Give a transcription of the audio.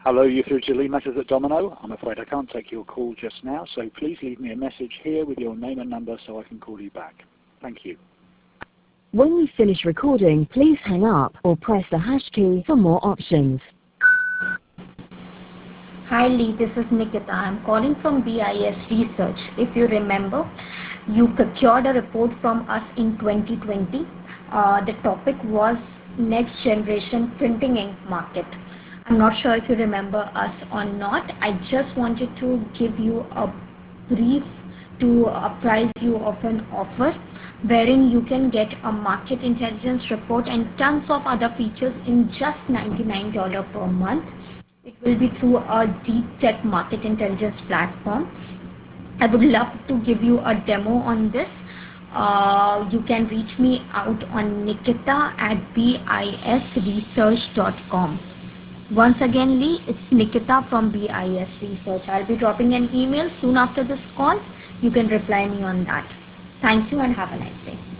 Hello, you're through to Lee Matters at Domino. I'm afraid I can't take your call just now, so please leave me a message here with your name and number so I can call you back. Thank you. When you finish recording, please hang up or press the hash key for more options. Hi Lee, this is Nikita. I'm calling from BIS Research. If you remember, you procured a report from us in 2020. The topic was next generation printing ink market. I'm not sure if you remember us or not. I just wanted to give you a brief to apprise you of an offer wherein you can get a market intelligence report and tons of other features in just $99 per month. It will be through a deep tech market intelligence platform. I would love to give you a demo on this. You can reach me out on nikita@bisresearch.com. Once again, Lee, it's Nikita from BIS Research. I'll be dropping an email soon after this call. You can reply me on that. Thank you and have a nice day.